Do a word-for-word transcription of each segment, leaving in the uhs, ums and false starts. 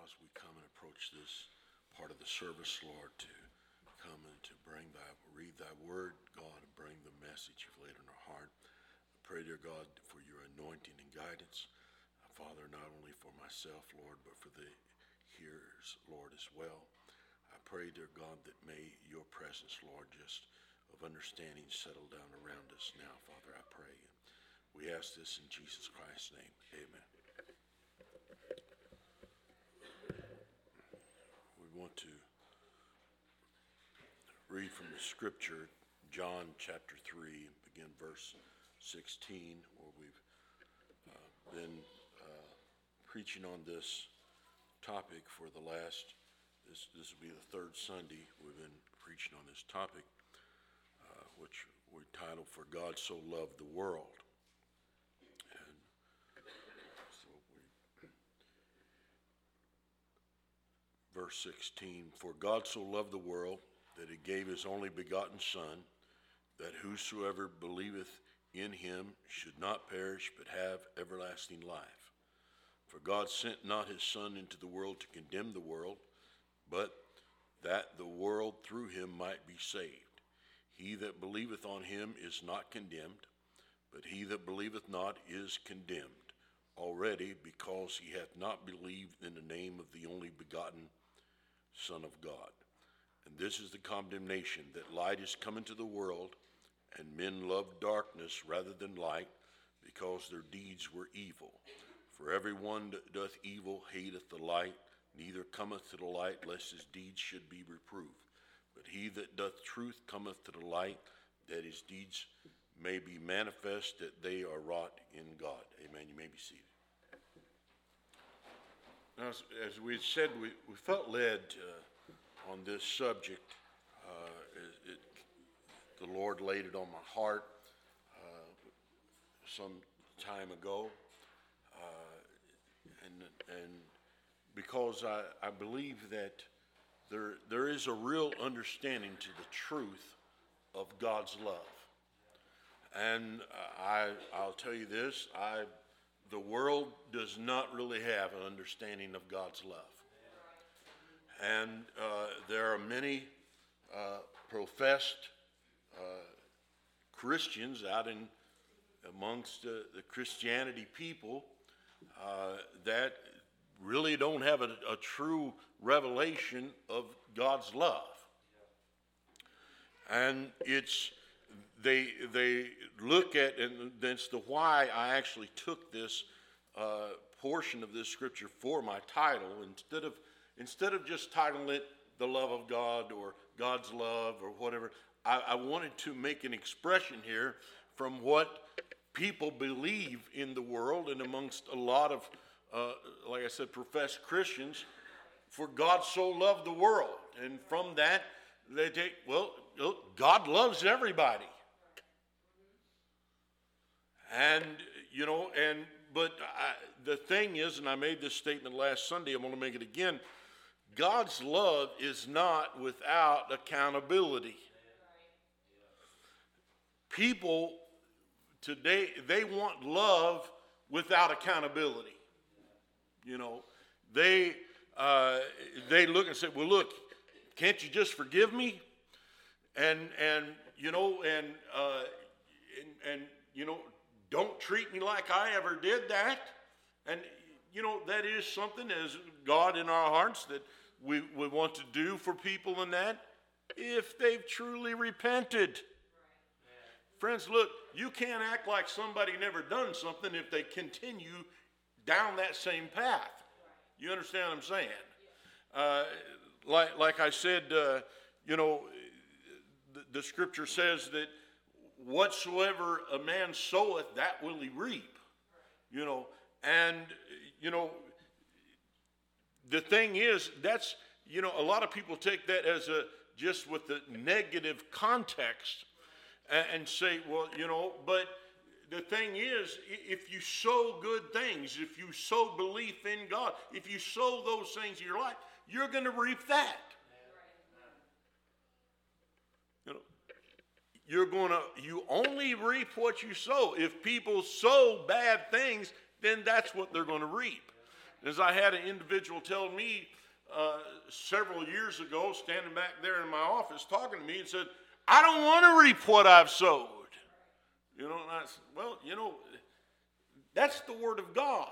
as we come and approach this part of the service, Lord, to come and to bring thy, read thy word, God, and bring the message you've laid on our heart. I pray, dear God, for your anointing and guidance, uh, Father, not only for myself, Lord, but for the hearers, Lord, as well. I pray, dear God, that may your presence, Lord, just of understanding settle down around us now, Father, I pray. And we ask this in Jesus Christ's name. Amen. We want to read from the scripture, John chapter three, and begin verse sixteen, where we've uh, been uh, preaching on this topic for the last, this, this will be the third Sunday we've been preaching on this topic, uh, which we titled, For God So Loved the World. And so we, verse sixteen, For God so loved the world that he gave his only begotten Son, that whosoever believeth in him should not perish but have everlasting life. For God sent not his Son into the world to condemn the world, but that the world through him might be saved. He that believeth on him is not condemned, but he that believeth not is condemned already, because he hath not believed in the name of the only begotten Son of God. And this is the condemnation, that light is come into the world, and men love darkness rather than light, because their deeds were evil. For every one that doth evil hateth the light, neither cometh to the light, lest his deeds should be reproved. But he that doth truth cometh to the light, that his deeds may be manifest, that they are wrought in God. Amen. You may be seated. Now, as, as we said, we, we felt led uh, on this subject. Uh, it, it, the Lord laid it on my heart uh, some time ago. Uh, and, and because I, I believe that there, there is a real understanding to the truth of God's love. And I, I'll tell you this, I, the world does not really have an understanding of God's love. And uh, there are many uh, professed uh, Christians out in amongst uh, the Christianity people uh, that really don't have a, a true revelation of God's love. And it's they they look at, and that's the why I actually took this uh, portion of this scripture for my title, instead of Instead of just titling it The Love of God or God's Love or whatever. I, I wanted to make an expression here from what people believe in the world and amongst a lot of, uh, like I said, professed Christians. For God so loved the world. And from that, they take, well, God loves everybody. And, you know, and, but I, the thing is, and I made this statement last Sunday, I'm going to make it again, God's love is not without accountability. People today, they want love without accountability. You know, they uh, they look and say, well, look, can't you just forgive me? And, and you know, and, uh, and, and, you know, don't treat me like I ever did that. And, you know, that is something as God in our hearts that we, we want to do for people in that, if they've truly repented. Right. Friends, look, you can't act like somebody never done something if they continue down that same path. Right. You understand what I'm saying? Yeah. Uh, like, like I said, uh, you know, the, the scripture says that whatsoever a man soweth, that will he reap. Right. You know, and, you know, the thing is, that's, you know, a lot of people take that as a, just with the negative context and, and say, well, you know, but the thing is, if you sow good things, if you sow belief in God, if you sow those things in your life, you're going to reap that. You know, you're going to, you only reap what you sow. If people sow bad things, then that's what they're going to reap. As I had an individual tell me uh, several years ago, standing back there in my office talking to me, and said, I don't want to reap what I've sowed. You know, and I said, well, you know, that's the word of God.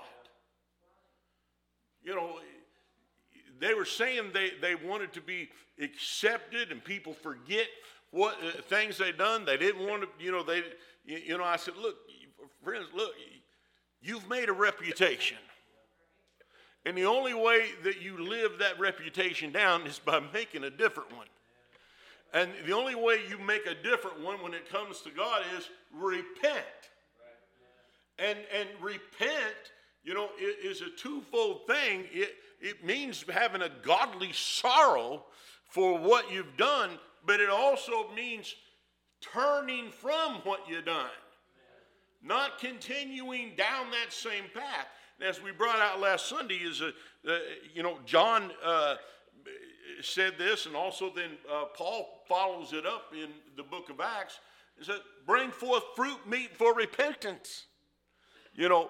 You know, they were saying they, they wanted to be accepted, and people forget what uh, things they done. They didn't want to, you know, they, you, you know, I said, look, friends, look, you've made a reputation. And the only way that you live that reputation down is by making a different one. And the only way you make a different one when it comes to God is repent. And, and repent, you know, is a twofold thing. It, it means having a godly sorrow for what you've done, but it also means turning from what you've done. Not continuing down that same path. As we brought out last Sunday, is a, uh, you know, John uh, said this, and also then uh, Paul follows it up in the book of Acts. He said, bring forth fruit meet for repentance. You know,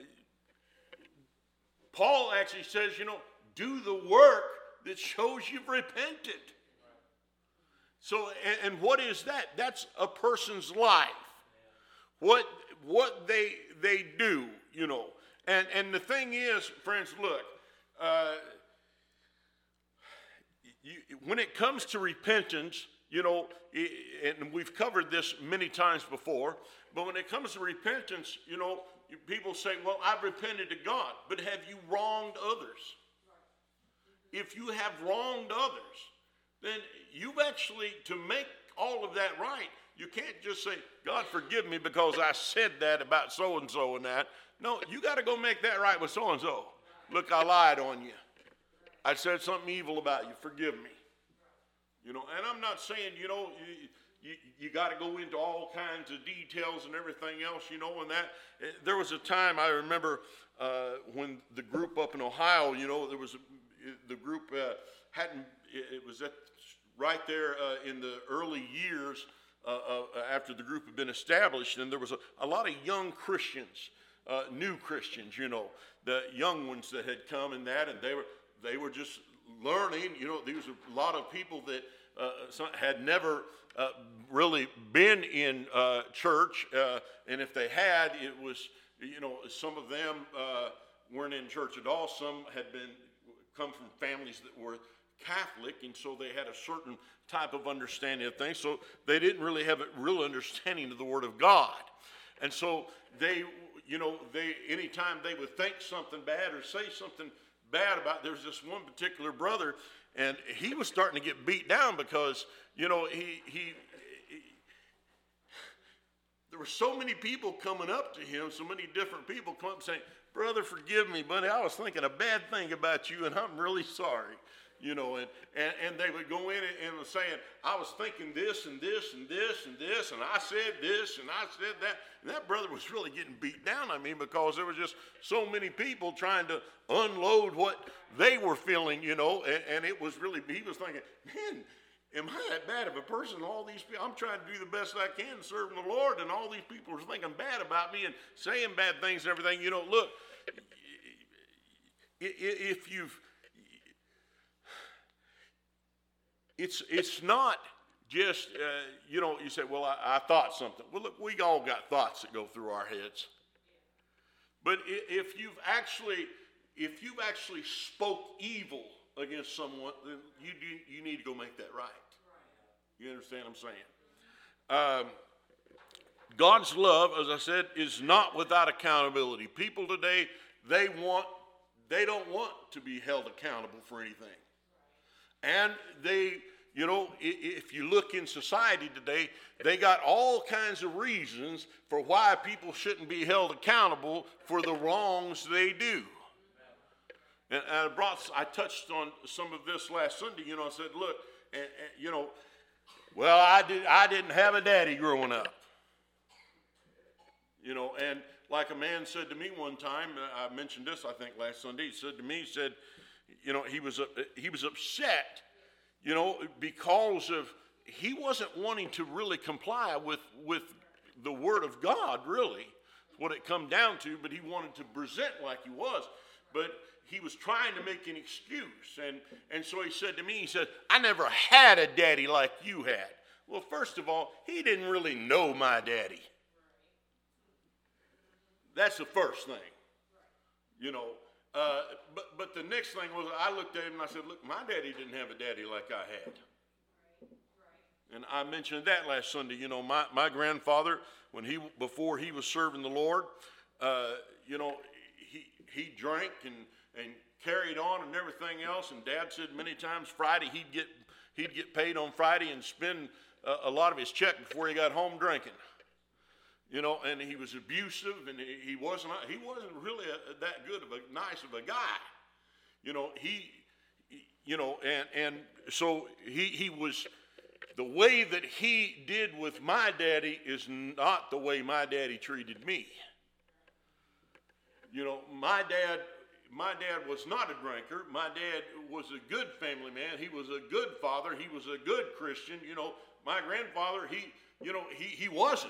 Paul actually says, you know, do the work that shows you've repented. So, and, and what is that? That's a person's life. What what they they do, you know. And and the thing is, friends, look, uh, you, when it comes to repentance, you know, it, and we've covered this many times before, but when it comes to repentance, you know, people say, well, I've repented to God, but have you wronged others? If you have wronged others, then you've actually, to make all of that right, you can't just say, God forgive me because I said that about so-and-so and that. No, you got to go make that right with so-and-so. Look, I lied on you. I said something evil about you. Forgive me. You know, and I'm not saying, you know, you, you, you got to go into all kinds of details and everything else, you know, and that. There was a time I remember uh, when the group up in Ohio, you know, there was a, the group uh, hadn't, it was at, right there uh, in the early years uh, uh, after the group had been established, and there was a, a lot of young Christians. Uh, new Christians, you know, the young ones that had come in that, and they were they were just learning. You know, there was a lot of people that uh, some, had never uh, really been in uh, church, uh, and if they had, it was, you know, some of them uh, weren't in church at all. Some had been come from families that were Catholic, and so they had a certain type of understanding of things. So they didn't really have a real understanding of the Word of God, and so they. You know, they anytime they would think something bad or say something bad about, there's this one particular brother, and he was starting to get beat down because, you know, he, he, he there were so many people coming up to him, so many different people come up saying, brother, forgive me, buddy, I was thinking a bad thing about you, and I'm really sorry. You know, and, and, and they would go in and, and was saying, I was thinking this and this and this and this, and I said this and I said that. And that brother was really getting beat down, I mean, because there was just so many people trying to unload what they were feeling, you know, and, and it was really, he was thinking, man, am I that bad of a person? All these people, I'm trying to do the best I can serving the Lord, and all these people are thinking bad about me and saying bad things and everything. You know, look, if you've, It's it's not just, uh, you know, you say, well, I, I thought something. Well, look, we all got thoughts that go through our heads. But if you've actually, if you've actually spoke evil against someone, then you do, you need to go make that right. You understand what I'm saying? Um, God's love, as I said, is not without accountability. People today, they want, they don't want to be held accountable for anything. And they, you know, if you look in society today, they got all kinds of reasons for why people shouldn't be held accountable for the wrongs they do. And I brought, I touched on some of this last Sunday. You know, I said, look, and, and, you know, well, I did, I didn't have a daddy growing up. You know, and like a man said to me one time, I mentioned this, I think, last Sunday. He said to me, he said, you know, he was he was upset, you know, because of he wasn't wanting to really comply with with the Word of God, really, what it come down to, but he wanted to present like he was. but he was trying to make an excuse. And, and so he said to me, he said, I never had a daddy like you had. Well, first of all, he didn't really know my daddy. That's the first thing, you know. Uh, but, but the next thing was, I looked at him and I said, look, my daddy didn't have a daddy like I had. And I mentioned that last Sunday. You know, my, my grandfather, when he before he was serving the Lord, uh, you know, he he drank and, and carried on and everything else. And Dad said many times Friday he'd get he'd get paid on Friday and spend a, a lot of his check before he got home drinking. You know, and he was abusive, and he, he wasn't he wasn't really a, that good of a nice of a guy. You know, he, you know, and and so he he was. The way that he did with my daddy is not the way my daddy treated me. You know, my dad, my dad was not a drinker. My dad was a good family man. He was a good father. He was a good Christian. You know, my grandfather, he, you know, he, he wasn't.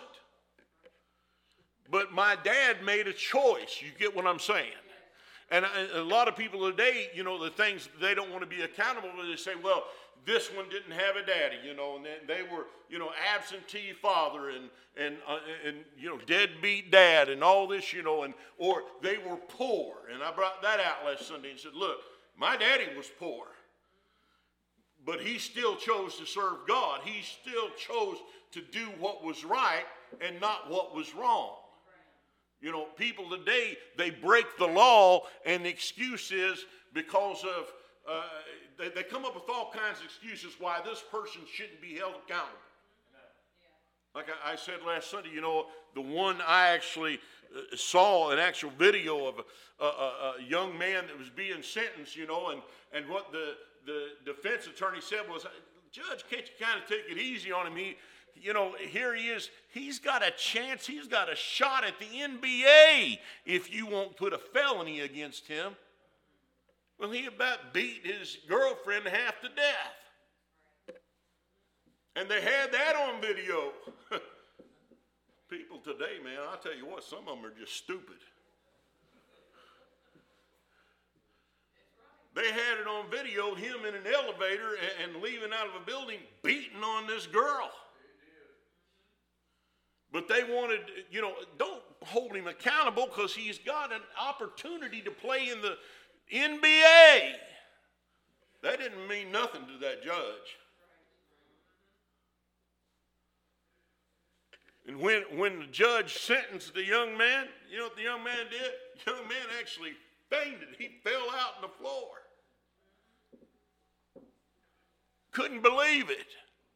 But my dad made a choice. You get what I'm saying? And a, a lot of people today, you know, the things they don't want to be accountable for, they say, well, this one didn't have a daddy, you know, and they, they were, you know, absentee father and, and, uh, and, you know, deadbeat dad and all this, you know, and, or they were poor. And I brought that out last Sunday and said, look, my daddy was poor, but he still chose to serve God. He still chose to do what was right and not what was wrong. You know, people today, they break the law, and the excuse is because of, uh, they, they come up with all kinds of excuses why this person shouldn't be held accountable. Like I, I said last Sunday, you know, the one I actually uh, saw an actual video of a, a, a, a young man that was being sentenced, you know, and, and what the, the defense attorney said was, Judge, can't you kind of take it easy on him? He, you know, here he is. He's got a chance. He's got a shot at the N B A if you won't put a felony against him. Well, he about beat his girlfriend half to death. And they had that on video. People today, man, I'll tell you what, some of them are just stupid. They had it on video, him in an elevator and, and leaving out of a building, beating on this girl. But they wanted, you know, don't hold him accountable because he's got an opportunity to play in the N B A. That didn't mean nothing to that judge. And when, when the judge sentenced the young man, you know what the young man did? The young man actually fainted. He fell out on the floor. Couldn't believe it.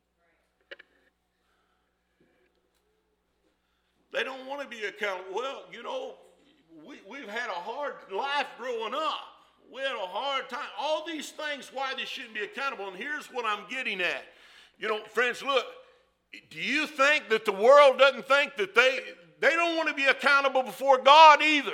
They don't want to be accountable. Well, you know, we, we've had a hard life growing up. We had a hard time. All these things, why they shouldn't be accountable. And here's what I'm getting at. You know, friends, look, do you think that the world doesn't think that they, they don't want to be accountable before God either?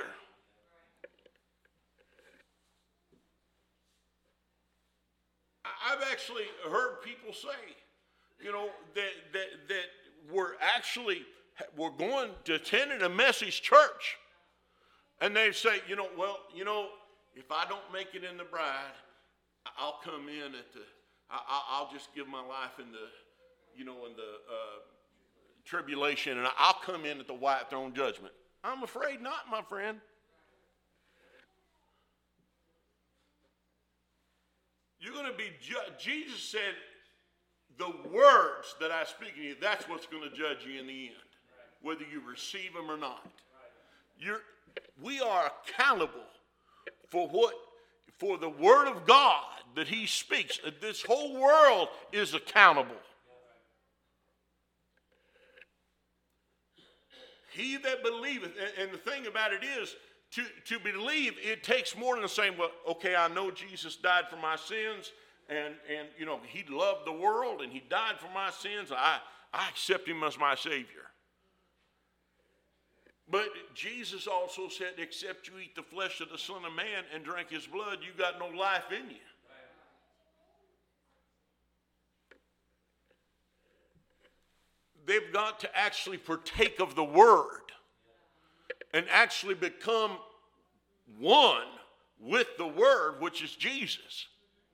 I've actually heard people say, you know, that, that, that we're actually... we're going to attend a message church. And they say, you know, well, you know, if I don't make it in the bride, I'll come in at the, I, I'll just give my life in the, you know, in the uh, tribulation, and I'll come in at the white throne judgment. I'm afraid not, my friend. You're going to be, ju- Jesus said, the words that I speak to you, that's what's going to judge you in the end. Whether you receive them or not. You're, we are accountable for what, for the word of God that he speaks. This whole world is accountable. He that believeth, and, and the thing about it is, to, to believe, it takes more than saying, well, okay, I know Jesus died for my sins, and, and you know, he loved the world, and he died for my sins. I, I accept him as my Savior. But Jesus also said, except you eat the flesh of the Son of Man and drink his blood, you got no life in you. They've got to actually partake of the word and actually become one with the Word, which is Jesus.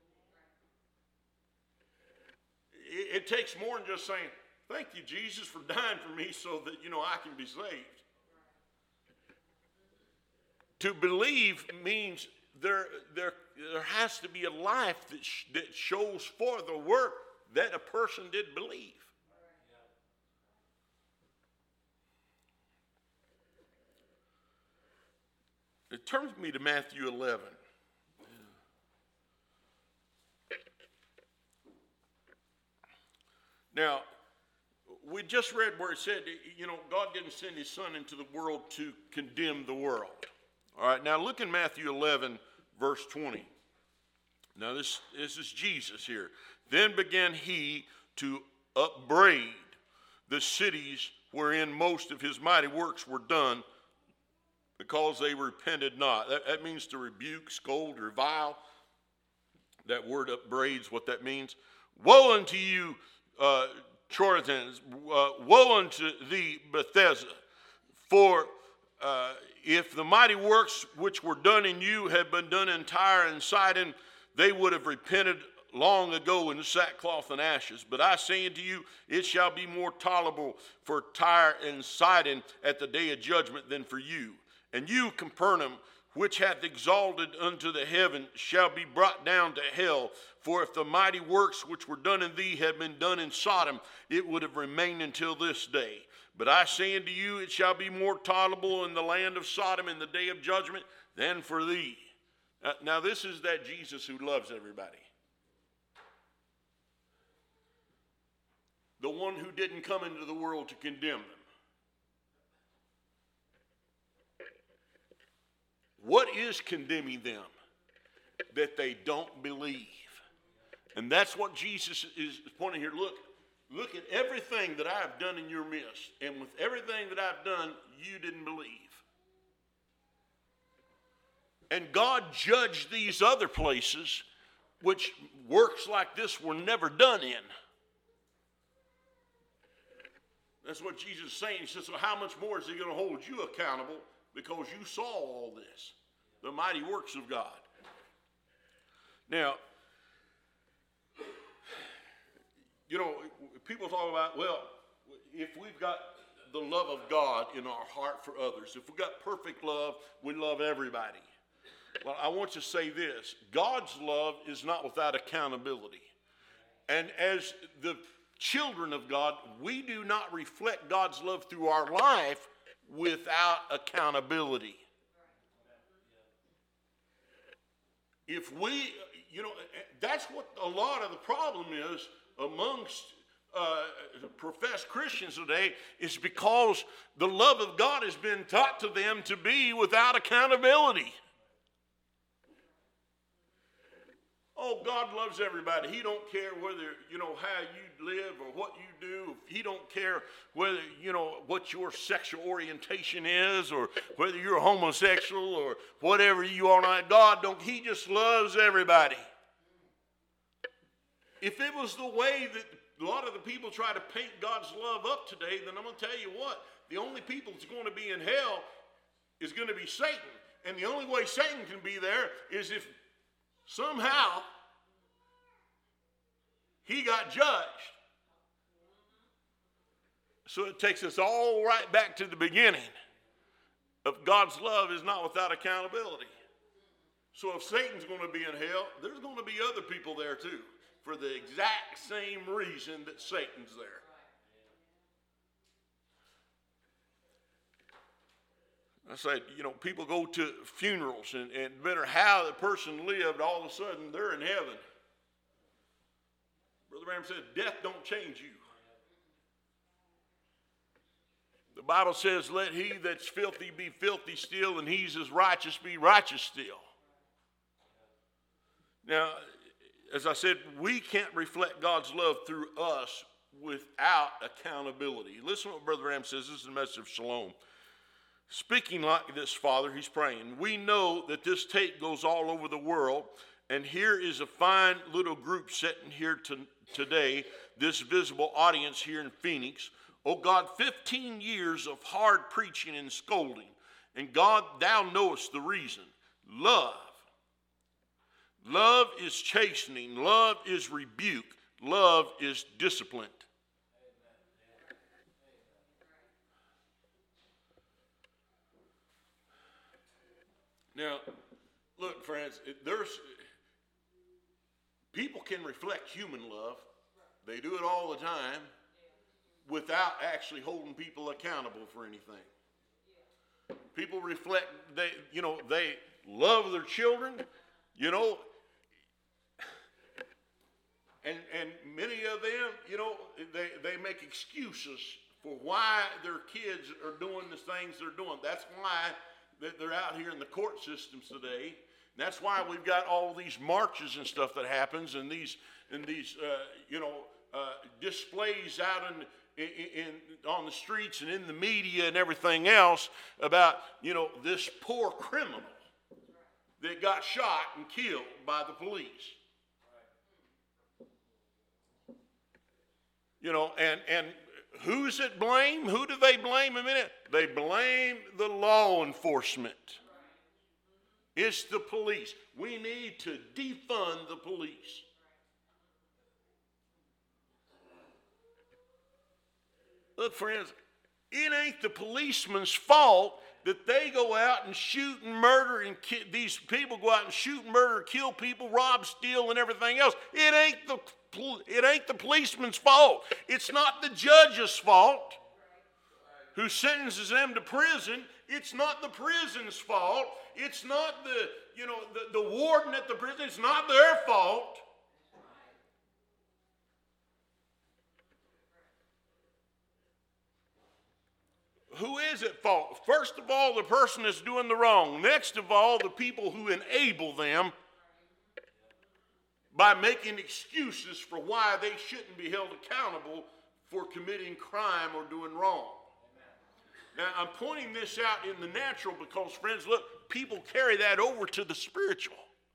It, it takes more than just saying, thank you, Jesus, for dying for me so that, you know, I can be saved. To believe means there, there, there has to be a life that, sh- that shows for the work that a person did believe. It turns me to Matthew eleven. Now, we just read where it said, you know, God didn't send his son into the world to condemn the world. All right, now look in Matthew eleven, verse twenty. Now this, this is Jesus here. Then began he to upbraid the cities wherein most of his mighty works were done, because they repented not. That, that means to rebuke, scold, revile. That word upbraids, what that means. Woe unto you, uh, Chorazin, uh, woe unto thee, Bethesda, for uh, if the mighty works which were done in you had been done in Tyre and Sidon, they would have repented long ago in sackcloth and ashes. But I say unto you, it shall be more tolerable for Tyre and Sidon at the day of judgment than for you. And you, Capernaum, which hath exalted unto the heaven, shall be brought down to hell. For if the mighty works which were done in thee had been done in Sodom, it would have remained until this day. But I say unto you, it shall be more tolerable in the land of Sodom in the day of judgment than for thee. Now, now this is that Jesus who loves everybody. The one who didn't come into the world to condemn them. What is condemning them? That they don't believe. And that's what Jesus is pointing here. Look, look at everything that I have done in your midst. And with everything that I've done, you didn't believe. And God judged these other places, which works like this were never done in. That's what Jesus is saying. He says, so how much more is he going to hold you accountable? Because you saw all this, the mighty works of God. Now, you know, people talk about, well, if we've got the love of God in our heart for others, if we've got perfect love, we love everybody. Well, I want to say this. God's love is not without accountability. And as the children of God, we do not reflect God's love through our life without accountability. If we, you know, that's what a lot of the problem is amongst uh, professed Christians today, is because the love of God has been taught to them to be without accountability. Oh, God loves everybody. He don't care whether, you know, how you live or what you do. He don't care whether, you know, what your sexual orientation is or whether you're homosexual or whatever you are not. God don't, he just loves everybody. If it was the way that a lot of the people try to paint God's love up today, then I'm going to tell you what, the only people that's going to be in hell is going to be Satan. And the only way Satan can be there is if somehow he got judged. So it takes us all right back to the beginning of God's love is not without accountability. So if Satan's going to be in hell, there's going to be other people there too for the exact same reason that Satan's there. I say, you know, people go to funerals and, and no matter how the person lived, all of a sudden they're in heaven. Brother Branham said, death don't change you. The Bible says, let he that's filthy be filthy still, and he's as righteous be righteous still. Now, as I said, we can't reflect God's love through us without accountability. Listen to what Brother Branham says. This is the message of Shalom. Speaking like this, Father, he's praying. We know that this tape goes all over the world, and here is a fine little group sitting here to, today, this visible audience here in Phoenix. Oh God, fifteen years of hard preaching and scolding, and God, thou knowest the reason. Love, is chastening. Love is rebuke. Love is discipline. Now, look, friends, there's people can reflect human love. They do it all the time without actually holding people accountable for anything. People reflect, they, you know, they love their children, you know, and and many of them, you know, they, they make excuses for why their kids are doing the things they're doing. That's why they're out here in the court systems today. That's why we've got all these marches and stuff that happens, and these and these uh, you know uh, displays out in, in, in on the streets and in the media and everything else about, you know, this poor criminal that got shot and killed by the police. You know, and and who's it blame? Who do they blame a minute? They blame the law enforcement. It's the police. We need to defund the police. Look, friends, it ain't the policeman's fault that they go out and shoot and murder, and ki- these people go out and shoot and murder, kill people, rob, steal, and everything else. It ain't the it ain't the policeman's fault. It's not the judge's fault who sentences them to prison. It's not the prison's fault. It's not the, you know, the, the warden at the prison. It's not their fault. Who is at fault? First of all, the person that's doing the wrong. Next of all, the people who enable them by making excuses for why they shouldn't be held accountable for committing crime or doing wrong. Now, I'm pointing this out in the natural because, friends, look, people carry that over to the spiritual.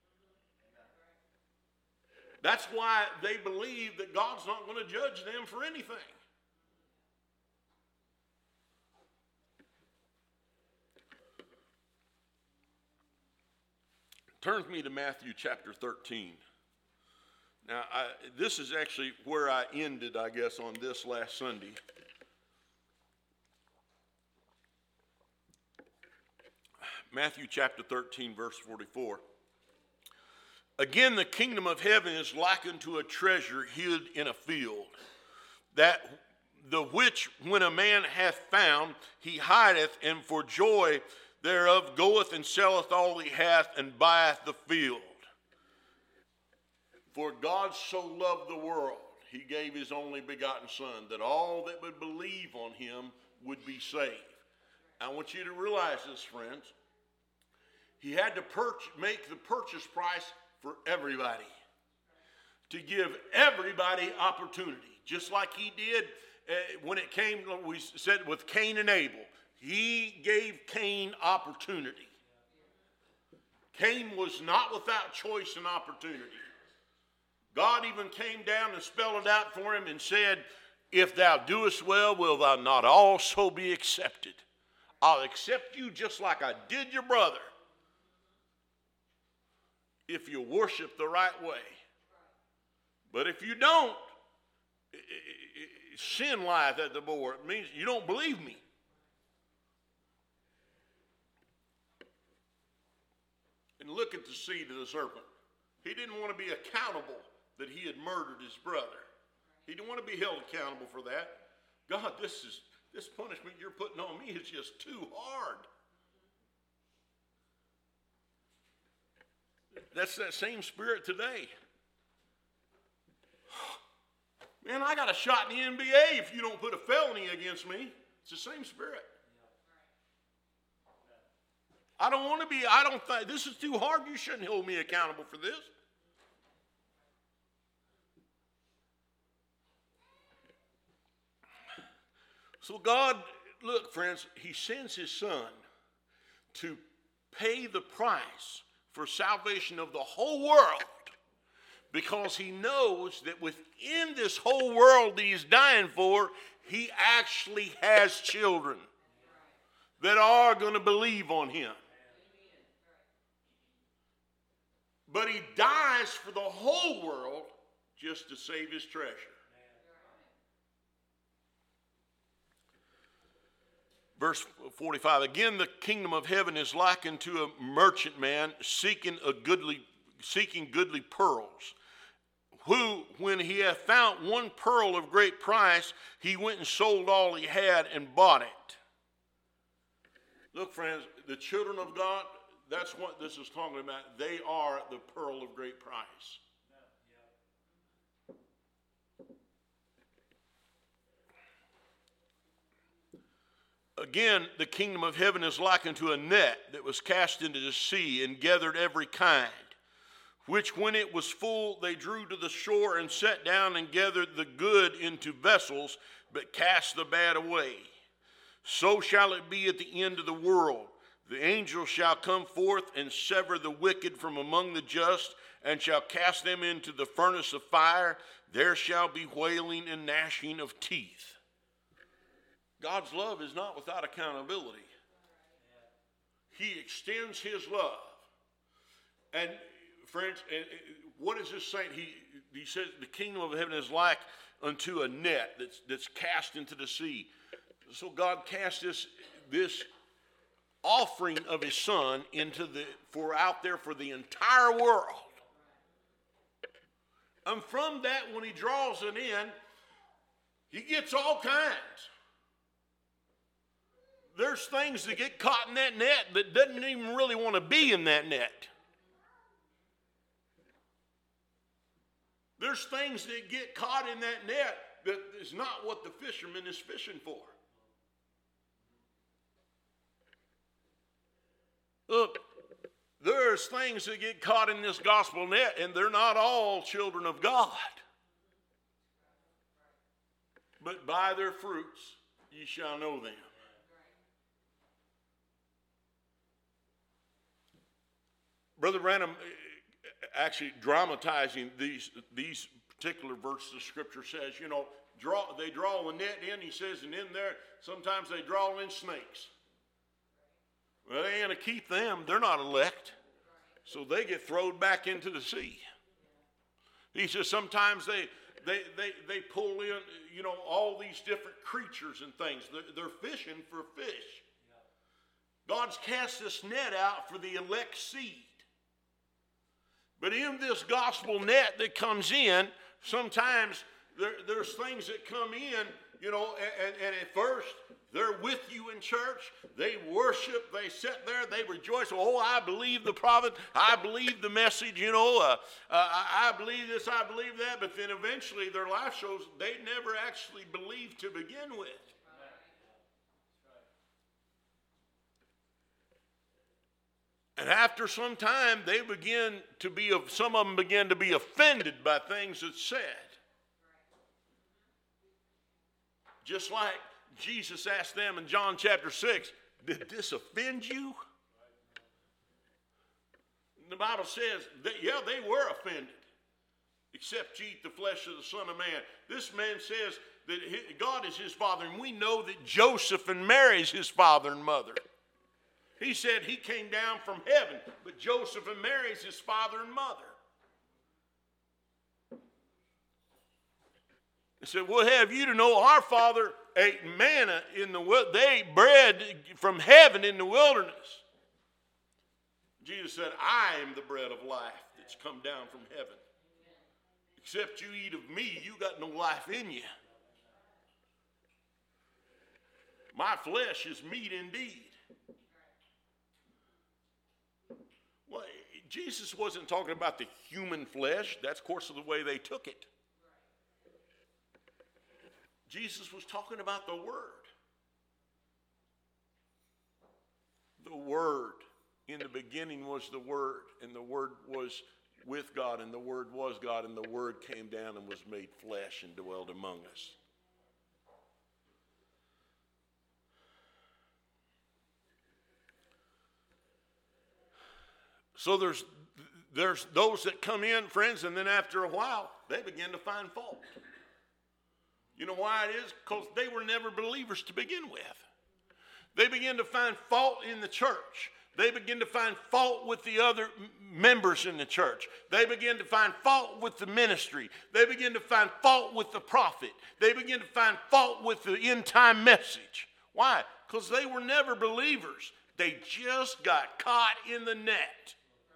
That's why they believe that God's not going to judge them for anything. Turn with me to Matthew chapter thirteen. Now, I, this is actually where I ended, I guess, on this last Sunday. Matthew chapter thirteen, verse forty-four. Again, the kingdom of heaven is likened to a treasure hid in a field, that the which when a man hath found, he hideth, and for joy thereof goeth and selleth all he hath, and buyeth the field. For God so loved the world, he gave his only begotten Son, that all that would believe on him would be saved. I want you to realize this, friends. He had to purchase, make the purchase price for everybody, to give everybody opportunity, just like he did uh, when it came, we said, with Cain and Abel. He gave Cain opportunity. Cain was not without choice and opportunity. God even came down and spelled it out for him and said, if thou doest well, will thou not also be accepted? I'll accept you just like I did your brother, if you worship the right way. But if you don't, sin lieth at the door. It means you don't believe me. And look at the seed of the serpent. He didn't want to be accountable that he had murdered his brother. He didn't want to be held accountable for that. God, this is this punishment you're putting on me is just too hard. That's that same spirit today. Man, I got a shot in the N B A if you don't put a felony against me. It's the same spirit. I don't want to be, I don't think, this is too hard. You shouldn't hold me accountable for this. So God, look, friends, he sends his Son to pay the price for salvation of the whole world, because he knows that within this whole world that he's dying for, he actually has children that are going to believe on him. but he dies for the whole world just to save his treasure. Verse forty-five, again, the kingdom of heaven is likened to a merchant man seeking a goodly, seeking goodly pearls, who, when he hath found one pearl of great price, he went and sold all he had and bought it. Look, friends, the children of God, that's what this is talking about. They are the pearl of great price. Again, the kingdom of heaven is likened to a net that was cast into the sea and gathered every kind, which when it was full, they drew to the shore and sat down and gathered the good into vessels, but cast the bad away. So shall it be at the end of the world. The angels shall come forth and sever the wicked from among the just, and shall cast them into the furnace of fire. There shall be wailing and gnashing of teeth. God's love is not without accountability. He extends his love. And friends, what is this saying? He, he says the kingdom of heaven is like unto a net that's, that's cast into the sea. So God cast this, this offering of his son into the, for out there for the entire world. And from that, when he draws it in, he gets all kinds. There's things that get caught in that net that doesn't even really want to be in that net. There's things that get caught in that net that is not what the fisherman is fishing for. Look, there's things that get caught in this gospel net, and they're not all children of God. But by their fruits ye shall know them. Brother Branham actually dramatizing these, these particular verses of Scripture says, you know, draw, they draw the net in, he says, and in there, sometimes they draw in snakes. Well, they ain't going to keep them. They're not elect. So they get thrown back into the sea. He says sometimes they, they, they, they pull in, you know, all these different creatures and things. They're, they're fishing for fish. God's cast this net out for the elect seed. But in this gospel net that comes in, sometimes there, there's things that come in, you know, and, and at first they're with you in church. They worship. They sit there. They rejoice. Oh, I believe the prophet. I believe the message, you know. Uh, uh, I, I believe this. I believe that. But then eventually their life shows they never actually believed to begin with. And after some time, they begin to be, some of them begin to be offended by things that's said. Just like Jesus asked them in John chapter six, did this offend you? And the Bible says, that, yeah, they were offended. Except ye eat the flesh of the Son of Man. This man says that God is his father, and we know that Joseph and Mary is his father and mother. He said he came down from heaven, but Joseph and Mary is his father and mother. He said, what have you to know? Our father ate manna in the wilderness. They ate bread from heaven in the wilderness. Jesus said, I am the bread of life that's come down from heaven. Except you eat of me, you got no life in you. My flesh is meat indeed. Well, Jesus wasn't talking about the human flesh. That's, of course, the way they took it. Jesus was talking about the Word. The Word. In the beginning was the Word, and the Word was with God, and the Word was God, and the Word came down and was made flesh and dwelled among us. So there's there's those that come in, friends, and then after a while, they begin to find fault. You know why it is? Because they were never believers to begin with. They begin to find fault in the church. They begin to find fault with the other members in the church. They begin to find fault with the ministry. They begin to find fault with the prophet. They begin to find fault with the end time message. Why? Because they were never believers. They just got caught in the net.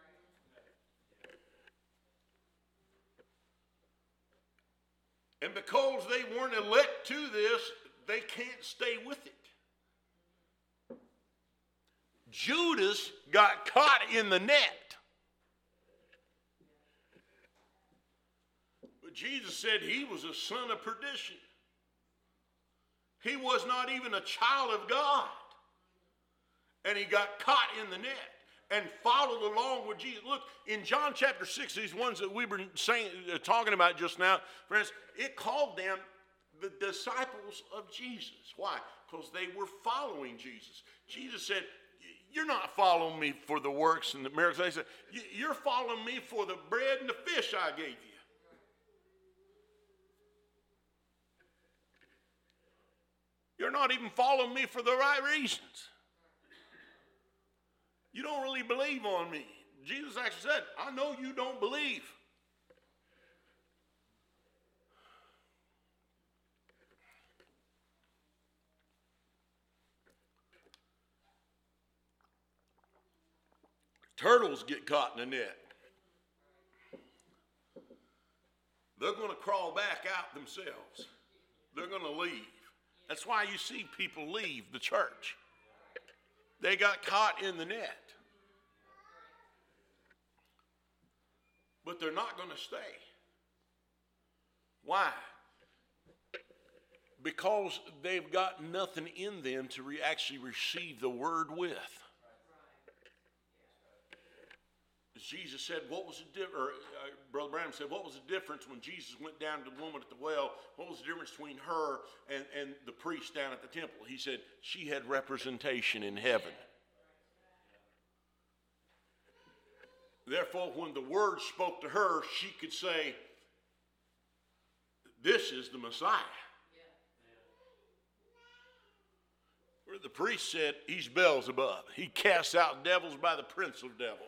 And because they weren't elect to this, they can't stay with it. Judas got caught in the net. But Jesus said he was a son of perdition. He was not even a child of God. And he got caught in the net and followed along with Jesus. Look, in John chapter six, these ones that we were saying, uh, talking about just now, friends, it called them the disciples of Jesus. Why? Because they were following Jesus. Jesus said, you're not following me for the works and the miracles. They said, you're following me for the bread and the fish I gave you. You're not even following me for the right reasons. You don't really believe on me. Jesus actually said, I know you don't believe. Turtles get caught in the net. They're going to crawl back out themselves. They're going to leave. That's why you see people leave the church. They got caught in the net. But they're not going to stay. Why? Because they've got nothing in them to re- actually receive the word with. Jesus said, what was the difference, uh, Brother Branham said, what was the difference when Jesus went down to the woman at the well? What was the difference between her and, and the priest down at the temple? He said, she had representation in heaven. Therefore, when the word spoke to her, she could say, this is the Messiah. Where the priest said, he's Beelzebub. He casts out devils by the prince of devils.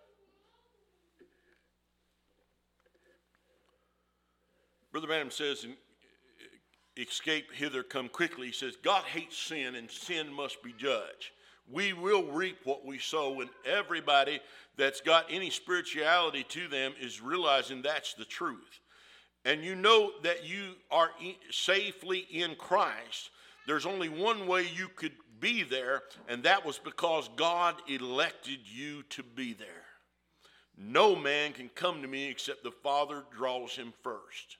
Brother Branham says, in Escape Hither, Come Quickly, he says, God hates sin and sin must be judged. We will reap what we sow, and everybody that's got any spirituality to them is realizing that's the truth. And you know that you are safely in Christ. There's only one way you could be there, and that was because God elected you to be there. No man can come to me except the Father draws him first.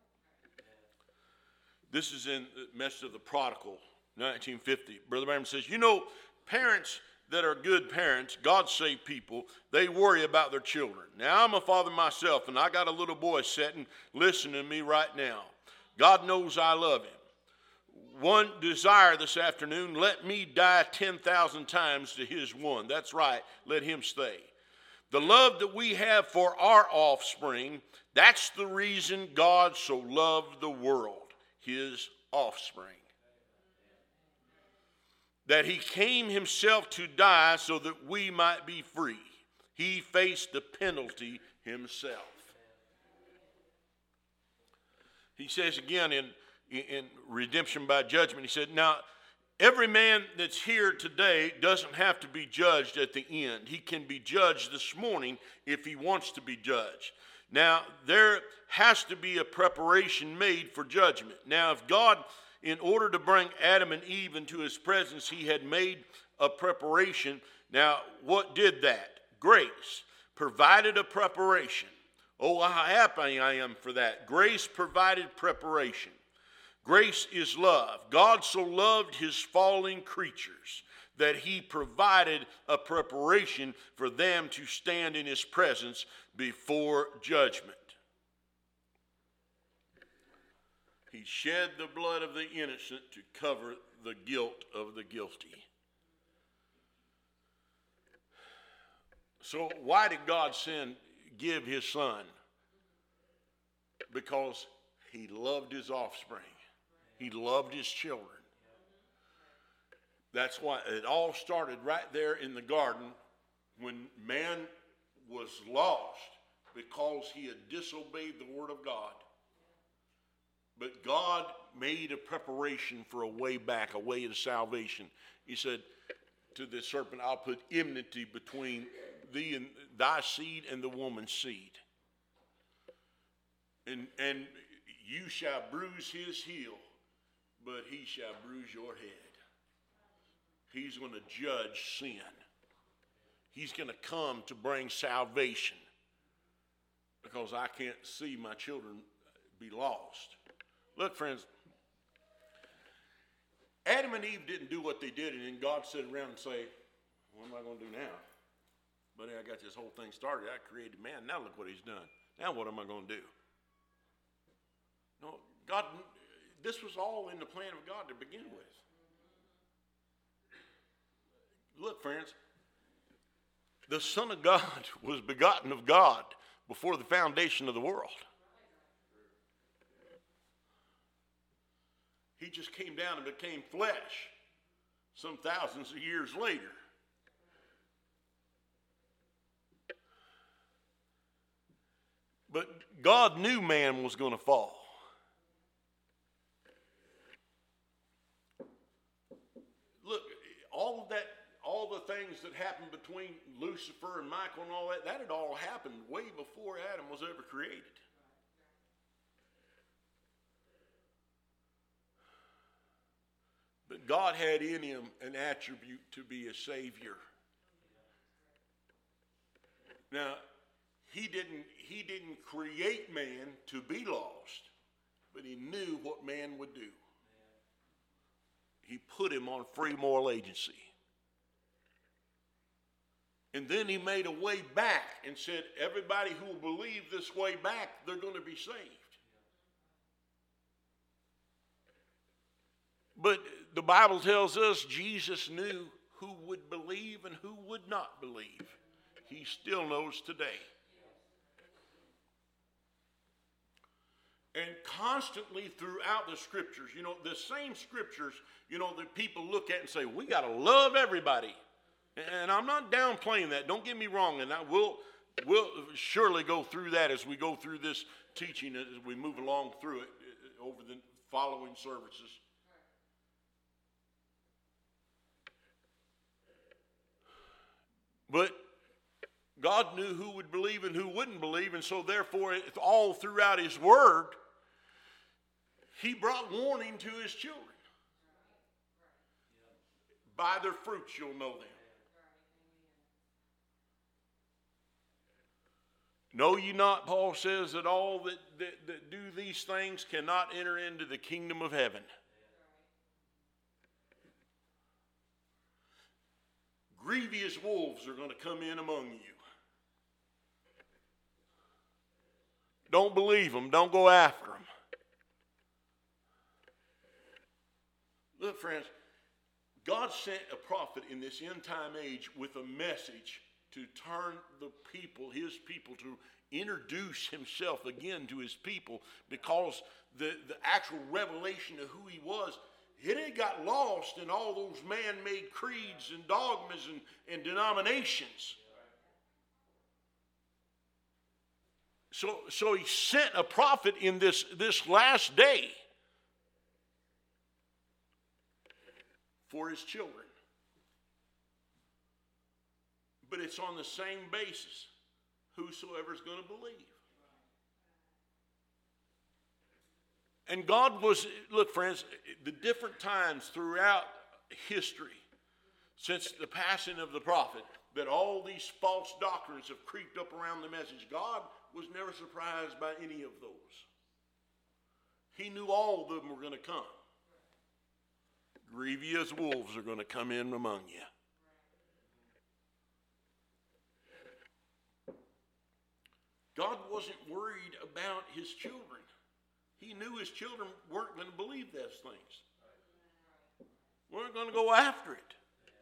This is in the Message of the Prodigal, nineteen fifty. Brother Branham says, you know, parents that are good parents, God-saved people, they worry about their children. Now, I'm a father myself, and I got a little boy sitting listening to me right now. God knows I love him. One desire this afternoon, let me die ten thousand times to his one. That's right, let him stay. The love that we have for our offspring, that's the reason God so loved the world. His offspring. That he came himself to die so that we might be free. He faced the penalty himself. He says again in, in Redemption by Judgment, he said, now every man that's here today doesn't have to be judged at the end. He can be judged this morning if he wants to be judged. Now, there has to be a preparation made for judgment. Now, if God, in order to bring Adam and Eve into his presence, he had made a preparation. Now, what did that? Grace provided a preparation. Oh, how happy I am for that. Grace provided preparation. Grace is love. God so loved his fallen creatures that he provided a preparation for them to stand in his presence before judgment. He shed the blood of the innocent to cover the guilt of the guilty. So why did God send, give his son? Because he loved his offspring. He loved his children. That's why it all started right there in the garden when man was lost because he had disobeyed the word of God. But God made a preparation for a way back, a way to salvation. He said to the serpent, I'll put enmity between thee and thy seed and the woman's seed. And, and you shall bruise his heel, but he shall bruise your head. He's going to judge sin. He's going to come to bring salvation because I can't see my children be lost. Look, friends, Adam and Eve didn't do what they did, and then God sat around and say, what am I going to do now? But I got this whole thing started. I created man. Now look what he's done. Now what am I going to do? No, God, this was all in the plan of God to begin with. Look, friends, the Son of God was begotten of God before the foundation of the world. He just came down and became flesh some thousands of years later. But God knew man was going to fall. Look, all of that, all the things that happened between Lucifer and Michael and all that, that had all happened way before Adam was ever created. But God had in him an attribute to be a Savior. Now, he didn't, he didn't create man to be lost, but he knew what man would do. He put him on free moral agency. And then he made a way back and said, everybody who will believe this way back, they're going to be saved. But the Bible tells us Jesus knew who would believe and who would not believe. He still knows today. And constantly throughout the scriptures, you know, the same scriptures, you know, that people look at and say, we got to love everybody. And I'm not downplaying that. Don't get me wrong. And I will we'll surely go through that as we go through this teaching, as we move along through it over the following services. But God knew who would believe and who wouldn't believe, and so therefore, all throughout his word, he brought warning to his children. By their fruits you'll know them. Know ye not, Paul says, that all that, that, that do these things cannot enter into the kingdom of heaven. Grievous wolves are going to come in among you. Don't believe them. Don't go after them. Look, friends, God sent a prophet in this end time age with a message to turn the people, his people, to introduce himself again to his people, because the, the actual revelation of who he was, it had got lost in all those man-made creeds and dogmas and, and denominations. So, so he sent a prophet in this, this last day for his children. But it's on the same basis. Whosoever is going to believe. And God was, look friends, the different times throughout history, since the passing of the prophet, that all these false doctrines have creeped up around the message. God was never surprised by any of those. He knew all of them were going to come. Grievous wolves are going to come in among you. God wasn't worried about his children. He knew his children weren't going to believe those things. Weren't going to go after it.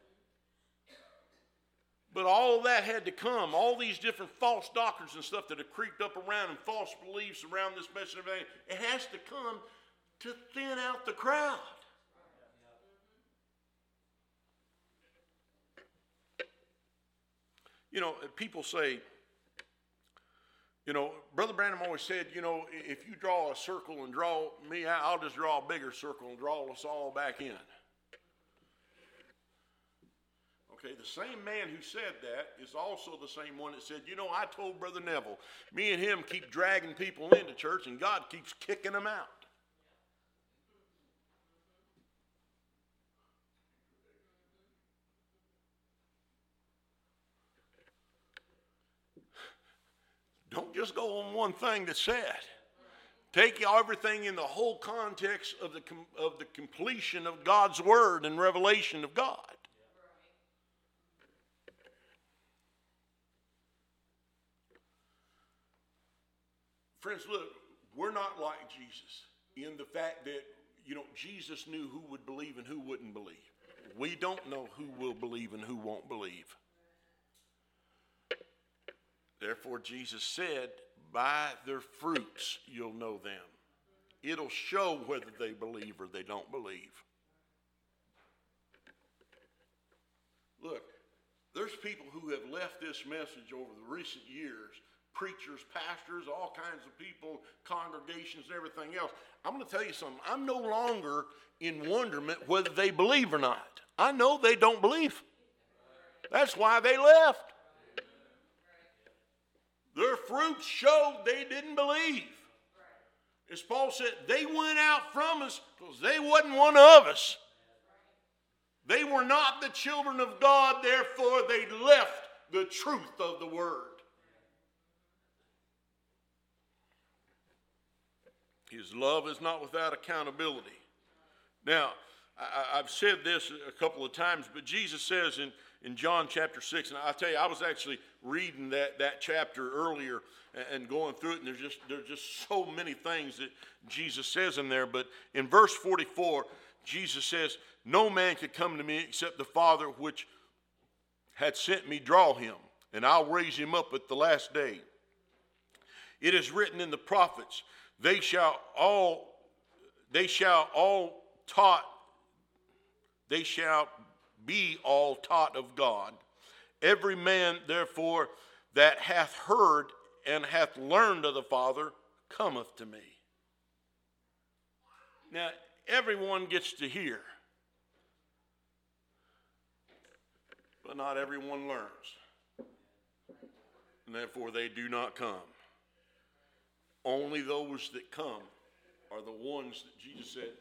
But all of that had to come. All these different false doctrines and stuff that have creeped up around, and false beliefs around this message and everything, it has to come to thin out the crowd. You know, people say, you know, Brother Branham always said, you know, if you draw a circle and draw me out, I'll just draw a bigger circle and draw us all back in. Okay, the same man who said that is also the same one that said, you know, I told Brother Neville, me and him keep dragging people into church and God keeps kicking them out. Don't just go on one thing that's said. Take everything in the whole context of the, of the completion of God's word and revelation of God. Friends, look, we're not like Jesus in the fact that, you know, Jesus knew who would believe and who wouldn't believe. We don't know who will believe and who won't believe. Therefore, Jesus said, by their fruits you'll know them. It'll show whether they believe or they don't believe. Look, there's people who have left this message over the recent years, preachers, pastors, all kinds of people, congregations, and everything else. I'm going to tell you something. I'm no longer in wonderment whether they believe or not. I know they don't believe. That's why they left. Their fruits showed they didn't believe. As Paul said, they went out from us because they wasn't one of us. They were not the children of God, therefore they left the truth of the word. His love is not without accountability. Now, I, I've said this a couple of times, but Jesus says in, in John chapter six, and I tell you, I was actually reading that, that chapter earlier and, and going through it, and there's just, there's just so many things that Jesus says in there. But in verse forty-four, Jesus says, no man can come to me except the Father which had sent me draw him, and I'll raise him up at the last day. It is written in the prophets, They shall all, they shall all taught, they shall be all taught of God. Every man, therefore, that hath heard and hath learned of the Father cometh to me. Now, everyone gets to hear, but not everyone learns. And therefore, they do not come. Only those that come are the ones that Jesus said,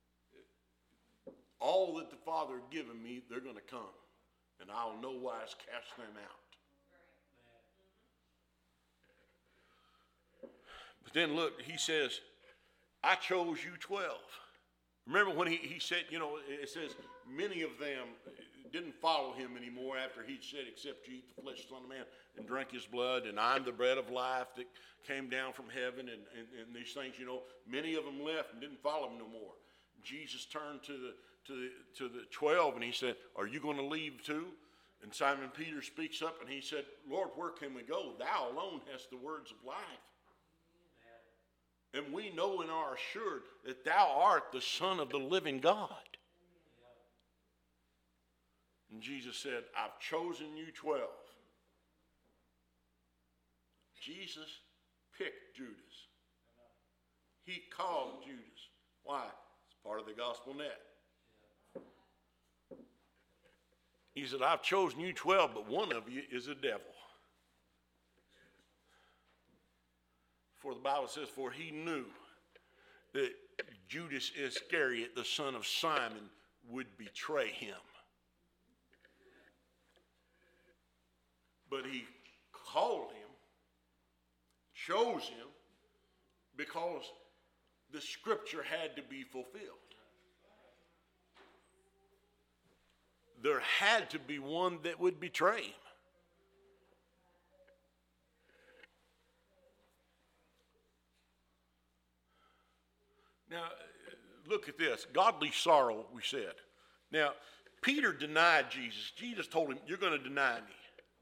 all that the Father had given me, they're going to come. And I'll no wise cast them out. But then look, he says, I chose you twelve. Remember when he, he said, you know, it says, many of them didn't follow him anymore after he'd said, except you eat the flesh of the Son of Man and drink his blood, and I'm the bread of life that came down from heaven, and, and, and these things, you know, many of them left and didn't follow him no more. Jesus turned to the to the to the twelve and he said, are you going to leave too? And Simon Peter speaks up and he said, Lord, where can we go? Thou alone hast the words of life. Amen. And we know and are assured that thou art the Son of the living God. And Jesus said, I've chosen you twelve. Jesus picked Judas. He called Judas. Why? It's part of the gospel net. He said, I've chosen you twelve, but one of you is a devil. For the Bible says, for he knew that Judas Iscariot, the son of Simon, would betray him. But he called him, chose him, because the scripture had to be fulfilled. There had to be one that would betray him. Now, look at this. Godly sorrow, we said. Now, Peter denied Jesus. Jesus told him, you're going to deny me.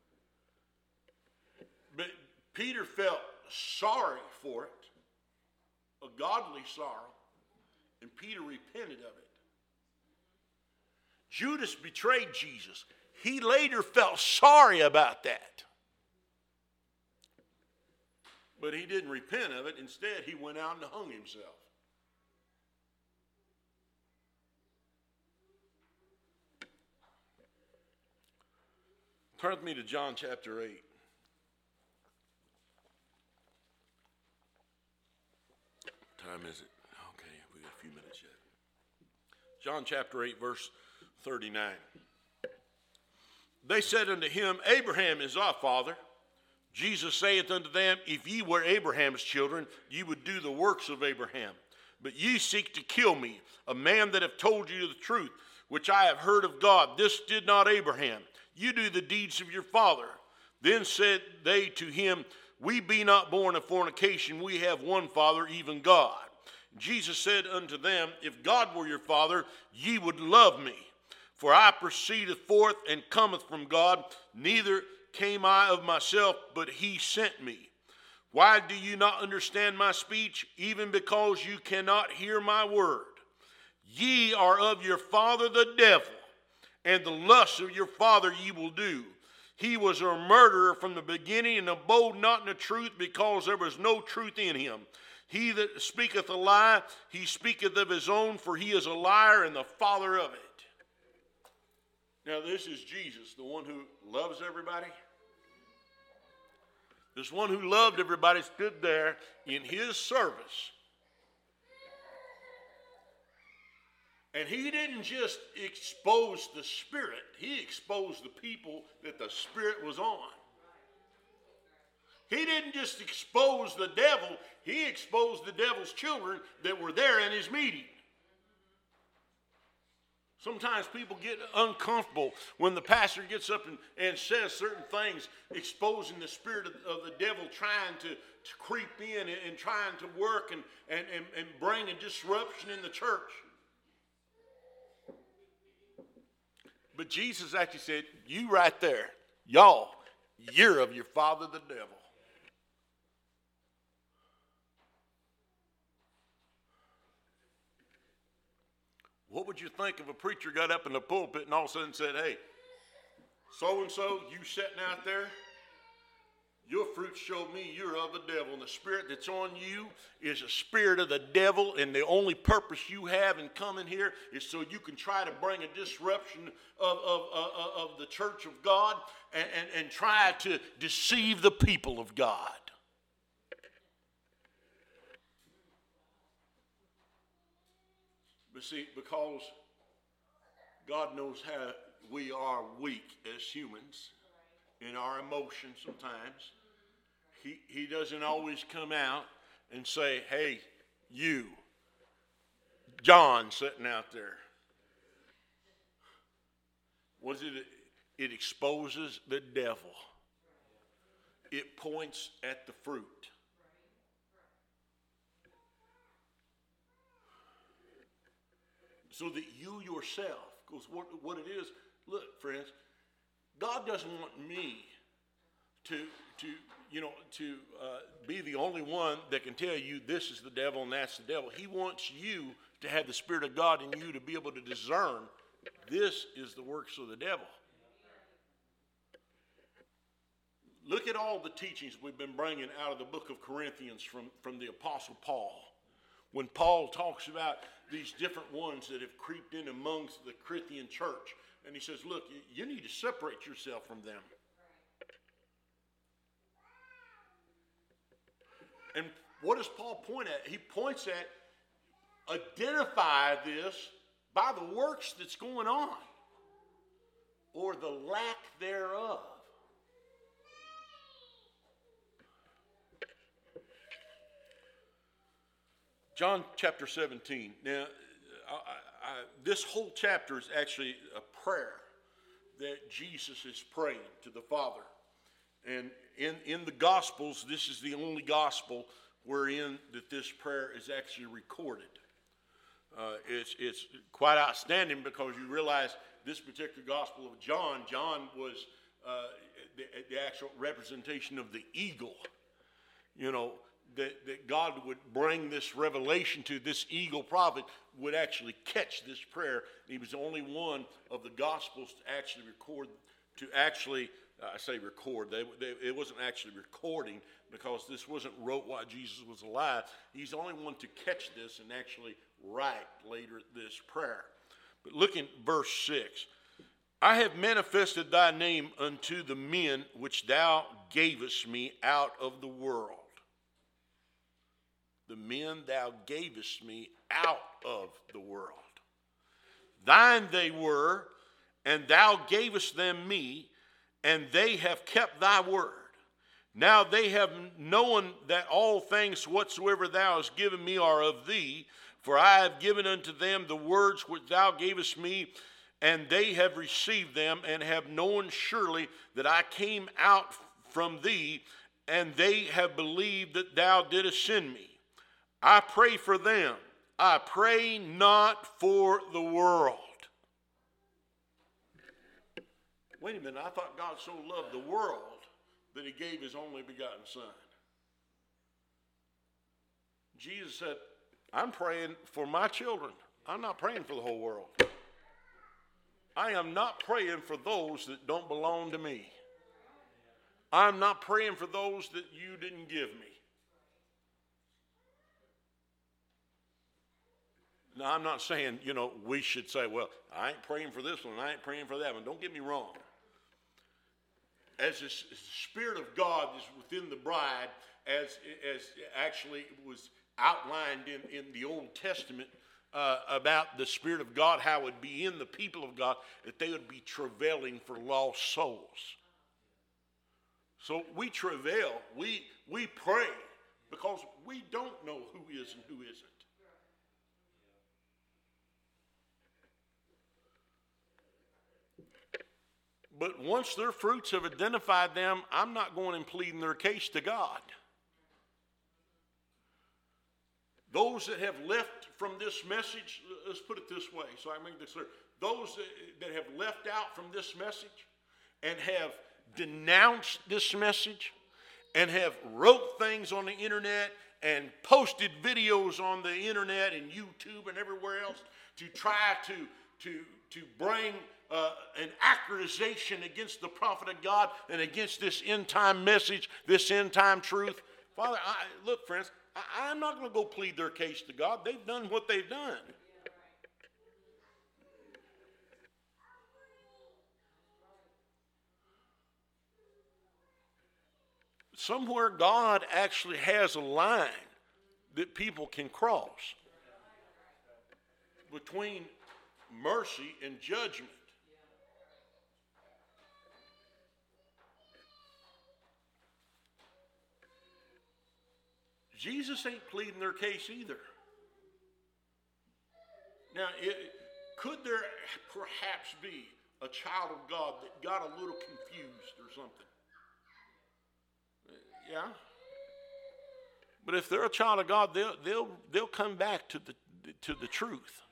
But Peter felt sorry for it, a godly sorrow, and Peter repented of it. Judas betrayed Jesus. he later felt sorry about that. But he didn't repent of it. Instead, he went out and hung himself. Turn with me to John chapter eight. What time is it? Okay, we got a few minutes yet. John chapter eight, verse thirty-nine. They said unto him, Abraham is our father. Jesus saith unto them, If ye were Abraham's children, ye would do the works of Abraham. But ye seek to kill me, a man that have told you the truth, which I have heard of God. This did not Abraham. You do the deeds of your father. Then said they to him, We be not born of fornication. We have one Father, even God. Jesus said unto them, If God were your Father, ye would love me. For I proceedeth forth and cometh from God, neither came I of myself, but he sent me. Why do you not understand my speech? Even because you cannot hear my word. Ye are of your father the devil, and the lusts of your father ye will do. He was a murderer from the beginning, and abode not in the truth, because there was no truth in him. He that speaketh a lie, he speaketh of his own, for he is a liar and the father of it. Now this is Jesus, the one who loves everybody. This one who loved everybody stood there in his service. And he didn't just expose the Spirit, he exposed the people that the Spirit was on. He didn't just expose the devil, he exposed the devil's children that were there in his meeting. Sometimes people get uncomfortable when the pastor gets up and, and says certain things, exposing the spirit of, of the devil trying to, to creep in and, and trying to work and, and, and, and bring a disruption in the church. But Jesus actually said, you right there, y'all, you're of your father the devil. What would you think if a preacher got up in the pulpit and all of a sudden said, hey, so-and-so, you sitting out there, your fruit showed me you're of the devil, and the spirit that's on you is a spirit of the devil, and the only purpose you have in coming here is so you can try to bring a disruption of, of, of, of the church of God and, and, and try to deceive the people of God. But see, because God knows how we are weak as humans in our emotions sometimes, he, he doesn't always come out and say, hey, you, John sitting out there. What is it? It exposes the devil. It points at the fruit. So that you yourself, because what, what it is, look, friends, God doesn't want me to, to you know, to uh, be the only one that can tell you this is the devil and that's the devil. He wants you to have the Spirit of God in you to be able to discern this is the works of the devil. Look at all the teachings we've been bringing out of the book of Corinthians from, from the Apostle Paul. When Paul talks about these different ones that have creeped in amongst the Corinthian church, and he says, look, you need to separate yourself from them. And what does Paul point at? He points at, identify this by the works that's going on, or the lack thereof. John chapter seventeen. Now, I, I, this whole chapter is actually a prayer that Jesus is praying to the Father. And in, in the Gospels, this is the only Gospel wherein that this prayer is actually recorded. Uh, it's, it's quite outstanding because you realize this particular Gospel of John, John was uh, the, the actual representation of the eagle, you know, that, that God would bring this revelation to this eagle prophet would actually catch this prayer. He was the only one of the Gospels to actually record, to actually, uh, I say record, they, they, it wasn't actually recording because this wasn't wrote while Jesus was alive. He's the only one to catch this and actually write later this prayer. But look in verse six. I have manifested thy name unto the men which thou gavest me out of the world. The men thou gavest me out of the world. Thine they were, and thou gavest them me, and they have kept thy word. Now they have known that all things whatsoever thou hast given me are of thee, for I have given unto them the words which thou gavest me, and they have received them, and have known surely that I came out from thee, and they have believed that thou didst send me. I pray for them. I pray not for the world. Wait a minute, I thought God so loved the world that he gave his only begotten son. Jesus said, I'm praying for my children. I'm not praying for the whole world. I am not praying for those that don't belong to me. I'm not praying for those that you didn't give me. Now, I'm not saying, you know, we should say, well, I ain't praying for this one, I ain't praying for that one. Don't get me wrong. As the Spirit of God is within the bride, as, as actually was outlined in, in the Old Testament uh, about the Spirit of God, how it would be in the people of God, that they would be travailing for lost souls. So we travail, we, we pray, because we don't know who is and who isn't. But once their fruits have identified them, I'm not going and pleading their case to God. Those that have left from this message, let's put it this way so I can make this clear. Those that have left out from this message and have denounced this message and have wrote things on the internet and posted videos on the internet and YouTube and everywhere else to try to, to, to bring Uh, an accusation against the prophet of God and against this end time message, this end time truth. Father, I, look, friends, I, I'm not going to go plead their case to God. They've done what they've done. Somewhere God actually has a line that people can cross between mercy and judgment. Jesus ain't pleading their case either. Now, it, could there perhaps be a child of God that got a little confused or something? Yeah. But if they're a child of God, they'll they'll they'll come back to the to the truth.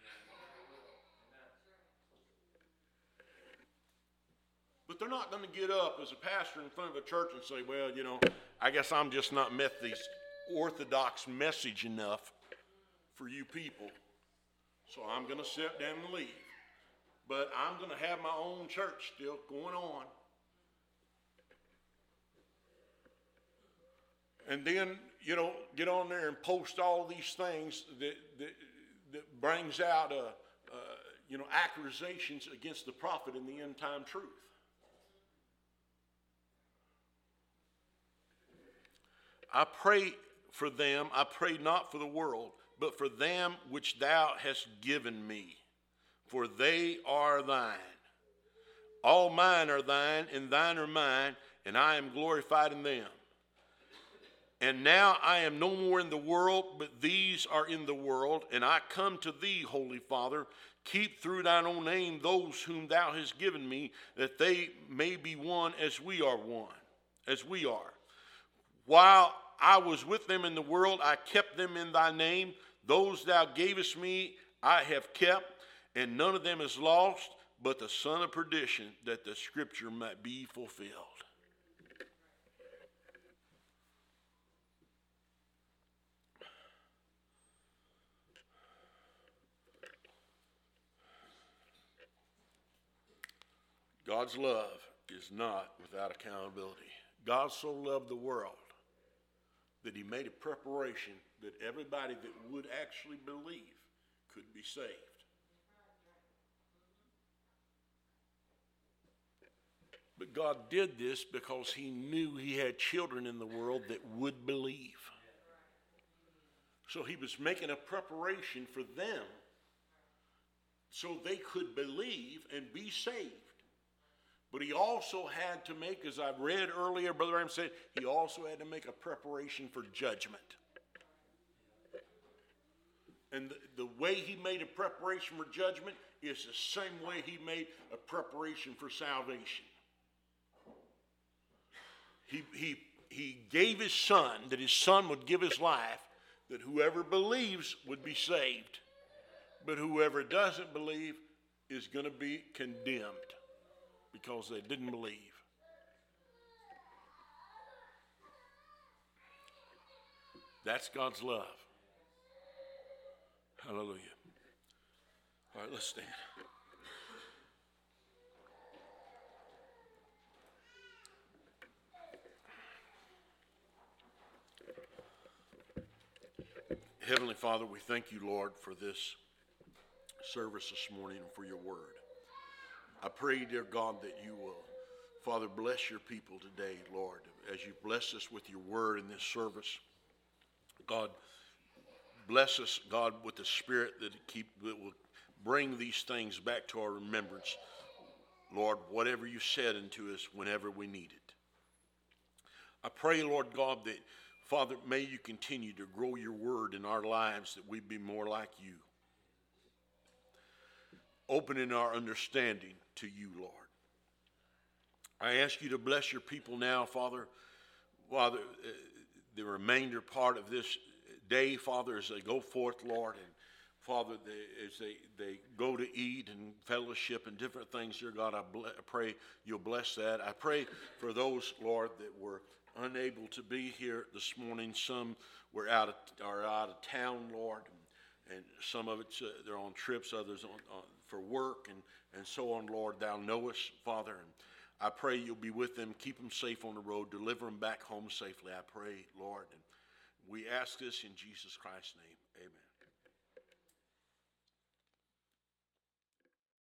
But they're not going to get up as a pastor in front of a church and say, well, you know, I guess I'm just not Methodist orthodox message enough for you people, so I'm going to sit down and leave. But I'm going to have my own church still going on. And then, you know, get on there and post all these things that that, that brings out, uh, uh, you know, accusations against the prophet in the end time truth. I pray for them, I pray not for the world, but for them which thou hast given me, for they are thine. All mine are thine, and thine are mine, and I am glorified in them. And now I am no more in the world, but these are in the world, and I come to thee, Holy Father. Keep through thine own name those whom thou hast given me, that they may be one as we are one, as we are. While I was with them in the world, I kept them in thy name. Those thou gavest me, I have kept, and none of them is lost, but the son of perdition, that the scripture might be fulfilled. God's love is not without accountability. God so loved the world that he made a preparation that everybody that would actually believe could be saved. But God did this because he knew he had children in the world that would believe. So he was making a preparation for them so they could believe and be saved. But he also had to make, as I've read earlier, Brother Branham said, he also had to make a preparation for judgment. And the, the way he made a preparation for judgment is the same way he made a preparation for salvation. He, he, he gave his son, that his son would give his life, that whoever believes would be saved. But whoever doesn't believe is going to be condemned because they didn't believe. That's God's love. Hallelujah. All right, let's stand. Heavenly Father, we thank you, Lord, for this service this morning and for your word. I pray, dear God, that you will, Father, bless your people today, Lord, as you bless us with your word in this service. God, bless us, God, with the spirit that keep that will bring these things back to our remembrance. Lord, whatever you said unto us whenever we need it. I pray, Lord God, that, Father, may you continue to grow your word in our lives that we be more like you. Opening our understanding to you, Lord. I ask you to bless your people now, Father, Father, uh, the remainder part of this day, Father, as they go forth, Lord, and Father, they, as they, they go to eat and fellowship and different things, dear God, I, ble- I pray you'll bless that. I pray for those, Lord, that were unable to be here this morning. Some were out of, are out of town, Lord, and, and some of it's uh, they're on trips, others on, on for work and, and so on, Lord. Thou knowest, Father, and I pray you'll be with them, keep them safe on the road, deliver them back home safely. I pray, Lord, and we ask this in Jesus Christ's name. Amen.